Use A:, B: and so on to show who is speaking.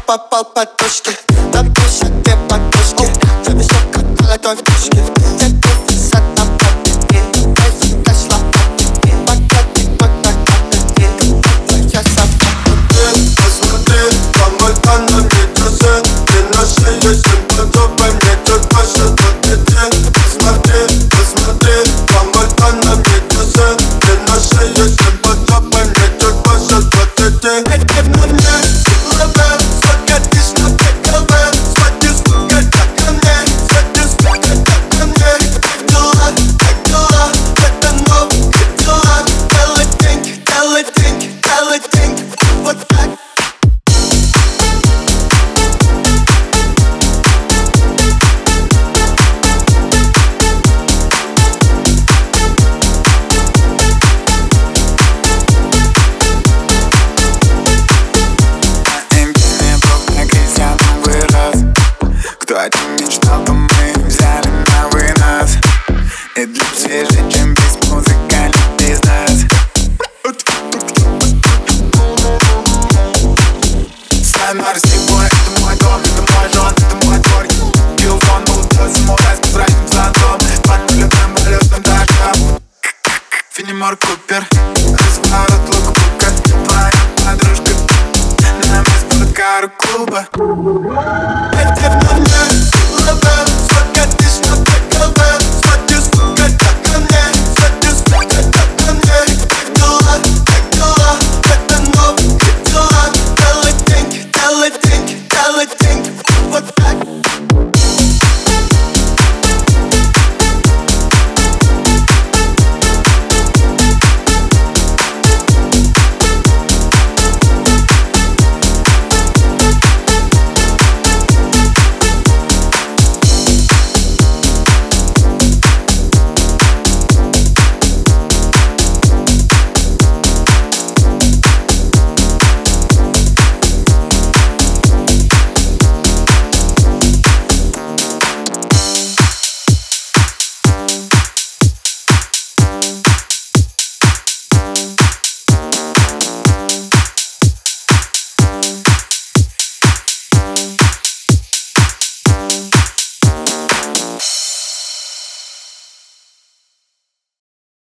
A: попал под точки. На площади подушки, зависел как молодой в пушке. Все висят на папе, Эйси дошла папе. Пакетик только капельки, я собака.
B: Посмотри, помоги на метросе. Ты на шее, всем подобай мне чуть больше подойти. Посмотри, помоги на метросе. Ты на шее, всем подобай мне чуть больше подойти. Эти мне силовые, сфокатишь на пиковые. Сходи, сука, так ко мне, сходи, сука, так ко мне. Как дела, это новые дела. Делай деньги, вот так.
C: Кто о чем мечтал, то мы взяли на вынос. И для свежей, чем без музыкальный бизнес. Стандарт сетевой, это мой дом, это мой жен, это мой двор. Билфон был до самурай с праздником зонтом. Под нулевым полетным дождем. Фенемор Купер, разворот лук-бука. Твоя подружка, нам из-под кару клуба.
B: Эти мне